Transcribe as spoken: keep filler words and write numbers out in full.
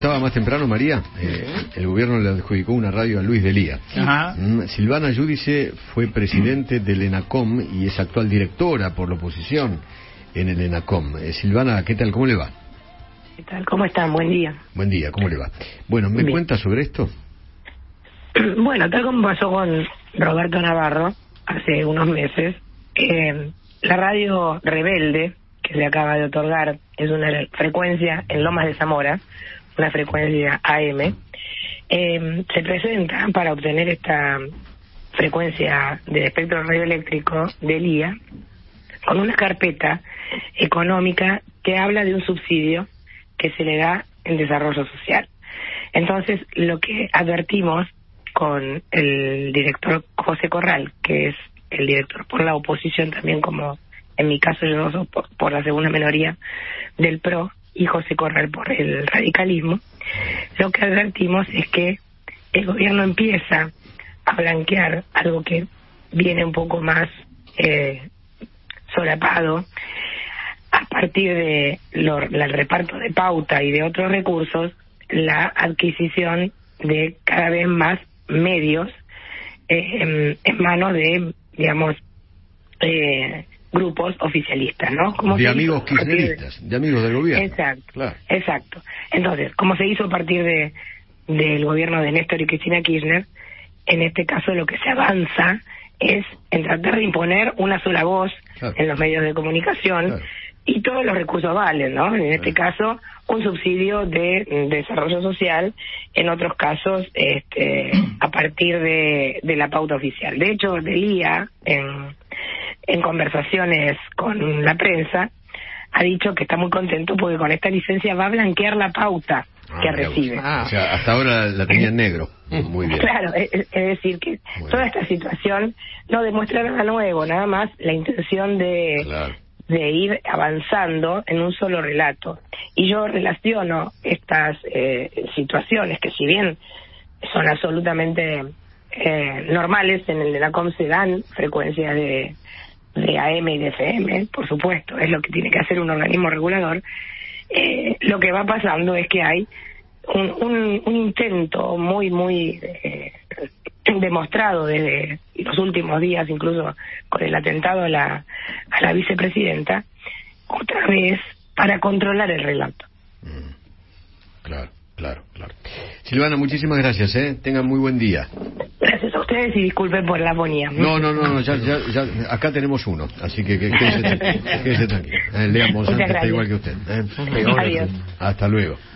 Estaba más temprano, María, eh, el gobierno le adjudicó una radio a Luis Delía. Ajá. Mm, Silvana Giudice fue presidente del ENACOM y es actual directora por la oposición en el ENACOM. Eh, Silvana, ¿qué tal? ¿Cómo le va? ¿Qué tal? ¿Cómo están? Buen día. Buen día, ¿cómo le va? Bueno, ¿me Bien. cuenta sobre esto? Bueno, tal como pasó con Roberto Navarro hace unos meses, eh, la radio Rebelde, que se acaba de otorgar, es una frecuencia en Lomas de Zamora, una frecuencia A M, eh, se presenta para obtener esta frecuencia del espectro radioeléctrico del I A con una carpeta económica que habla de un subsidio que se le da en desarrollo social. Entonces, lo que advertimos con el director José Corral, que es el director por la oposición también, como en mi caso yo no soy por, por la segunda minoría del P R O, y José Corral por el radicalismo, lo que advertimos es que el gobierno empieza a blanquear algo que viene un poco más eh, solapado a partir de lo, la, el reparto de pauta y de otros recursos, la adquisición de cada vez más medios eh, en, en manos de, digamos, eh, grupos oficialistas, ¿no? Como de amigos kirchneristas, de... de amigos del gobierno. Exacto, claro. Exacto. Entonces, como se hizo a partir de del gobierno de Néstor y Cristina Kirchner, en este caso lo que se avanza es en tratar de imponer una sola voz claro. en los medios de comunicación claro. y todos los recursos valen, ¿no? En este claro. caso, un subsidio de, de desarrollo social, en otros casos, este, a partir de, de la pauta oficial. De hecho, Delía, en en conversaciones con la prensa, ha dicho que está muy contento porque con esta licencia va a blanquear la pauta ah, que recibe. Ah, o sea, hasta ahora la tenía en negro. Muy bien. Claro, es, es decir, que muy toda bien. Esta situación no demuestra nada nuevo, nada más la intención de, claro. de ir avanzando en un solo relato. Y yo relaciono estas eh, situaciones que, si bien son absolutamente eh, normales, en el ENACOM se dan frecuencias de de A M y de F M, por supuesto, es lo que tiene que hacer un organismo regulador. Eh, lo que va pasando es que hay un, un, un intento muy, muy eh, demostrado desde los últimos días, incluso con el atentado a la, a la vicepresidenta, otra vez para controlar el relato. Mm, claro, claro, claro. Silvana, muchísimas gracias, ¿eh? Tengan muy buen día. Gracias a ustedes y disculpen por la afonía. No, no, no, no ya, ya, ya, acá tenemos uno, así que quédese tranquilo. Quédese tranquilo. Eh, Leamos, antes está igual que usted. ¿eh? Adiós. Hasta luego.